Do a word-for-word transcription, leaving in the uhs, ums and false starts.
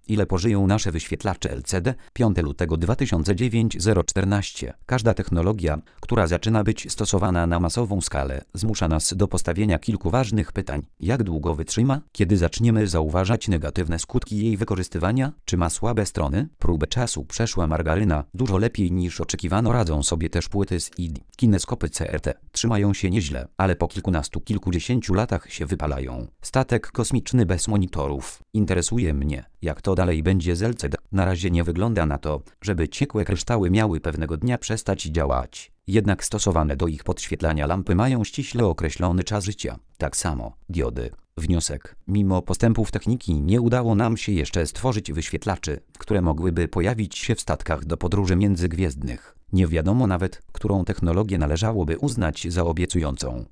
Ile pożyją nasze wyświetlacze L C D? piątego lutego dwa tysiące dziewięćset czternaście. Każda technologia, która zaczyna być stosowana na masową skalę, zmusza nas do postawienia kilku ważnych pytań. Jak długo wytrzyma? Kiedy zaczniemy zauważać negatywne skutki jej wykorzystywania? Czy ma słabe strony? Próbę czasu przeszła margaryna. Dużo lepiej niż oczekiwano radzą sobie też płyty z I D. Kineskopy C R T trzymają się nieźle, ale po kilkunastu, kilkudziesięciu latach się wypalają. Statek kosmiczny bez monitorów. Interesuje mnie, jak to dalej będzie z L C D. Na razie nie wygląda na to, żeby ciekłe kryształy miały pewnego dnia przestać działać. Jednak stosowane do ich podświetlania lampy mają ściśle określony czas życia. Tak samo diody. Wniosek. Mimo postępów techniki nie udało nam się jeszcze stworzyć wyświetlaczy, które mogłyby pojawić się w statkach do podróży międzygwiezdnych. Nie wiadomo nawet, którą technologię należałoby uznać za obiecującą.